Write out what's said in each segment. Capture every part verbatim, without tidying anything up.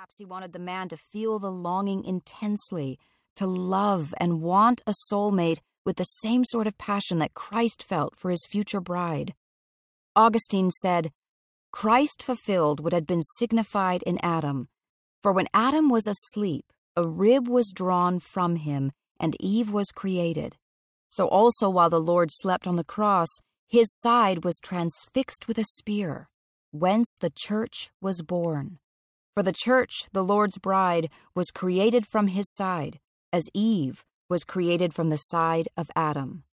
Perhaps he wanted the man to feel the longing intensely, to love and want a soulmate with the same sort of passion that Christ felt for his future bride. Augustine said, "Christ fulfilled what had been signified in Adam. For when Adam was asleep, a rib was drawn from him, and Eve was created. So also while the Lord slept on the cross, his side was transfixed with a spear, whence the church was born. For the church, the Lord's bride, was created from his side, as Eve was created from the side of Adam."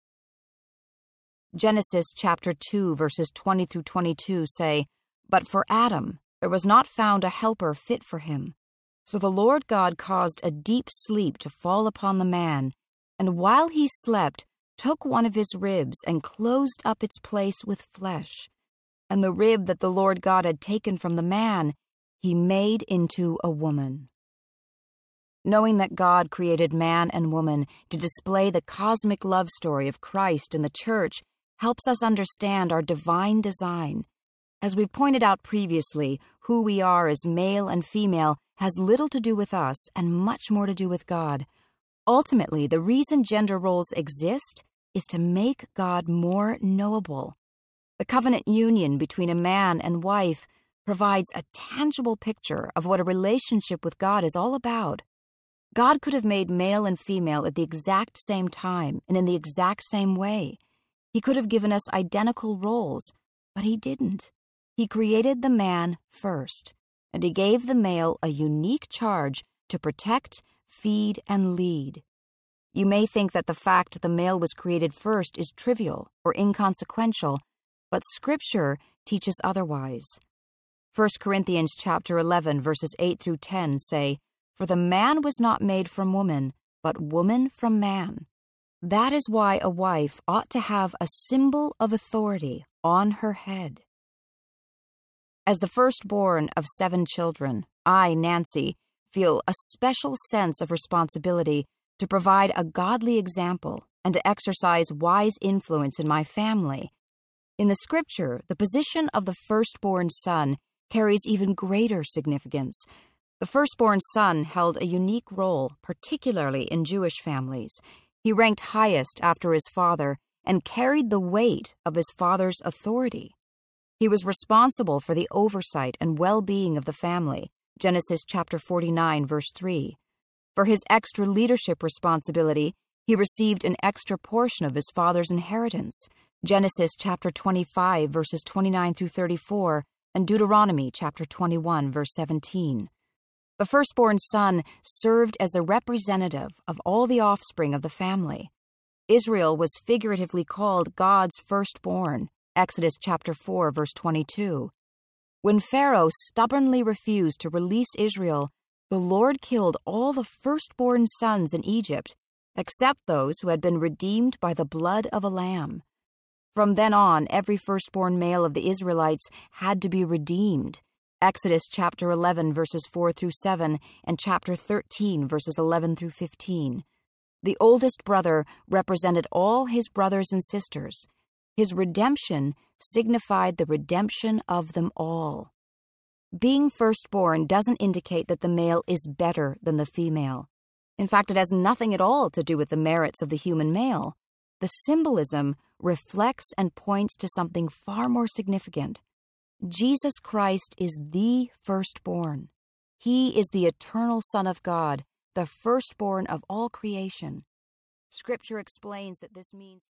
Genesis chapter two, verses twenty through twenty-two say, "But for Adam there was not found a helper fit for him. So the Lord God caused a deep sleep to fall upon the man, and while he slept, took one of his ribs and closed up its place with flesh. And the rib that the Lord God had taken from the man, he made into a woman." Knowing that God created man and woman to display the cosmic love story of Christ and the church helps us understand our divine design. As we've pointed out previously, who we are as male and female has little to do with us and much more to do with God. Ultimately, the reason gender roles exist is to make God more knowable. The covenant union between a man and wife provides a tangible picture of what a relationship with God is all about. God could have made male and female at the exact same time and in the exact same way. He could have given us identical roles, but he didn't. He created the man first, and he gave the male a unique charge to protect, feed, and lead. You may think that the fact the male was created first is trivial or inconsequential, but Scripture teaches otherwise. First Corinthians chapter eleven, verses eight through ten say, "For the man was not made from woman, but woman from man. That is why a wife ought to have a symbol of authority on her head." As the firstborn of seven children, I, Nancy, feel a special sense of responsibility to provide a godly example and to exercise wise influence in my family. In the Scripture, the position of the firstborn son carries even greater significance. The firstborn son held a unique role, particularly in Jewish families. He ranked highest after his father and carried the weight of his father's authority. He was responsible for the oversight and well-being of the family, Genesis chapter forty-nine, verse three. For his extra leadership responsibility, he received an extra portion of his father's inheritance, Genesis chapter twenty-five, verses twenty-nine through thirty-four, and Deuteronomy chapter twenty-one, verse seventeen. The firstborn son served as a representative of all the offspring of the family. Israel was figuratively called God's firstborn, Exodus chapter four, verse twenty-two. When Pharaoh stubbornly refused to release Israel, the Lord killed all the firstborn sons in Egypt, except those who had been redeemed by the blood of a lamb. From then on, every firstborn male of the Israelites had to be redeemed, Exodus chapter eleven, verses four through seven, and chapter thirteen, verses eleven through fifteen. The oldest brother represented all his brothers and sisters. His redemption signified the redemption of them all. Being firstborn doesn't indicate that the male is better than the female. In fact, it has nothing at all to do with the merits of the human male. The symbolism reflects and points to something far more significant. Jesus Christ is the firstborn. He is the eternal Son of God, the firstborn of all creation. Scripture explains that this means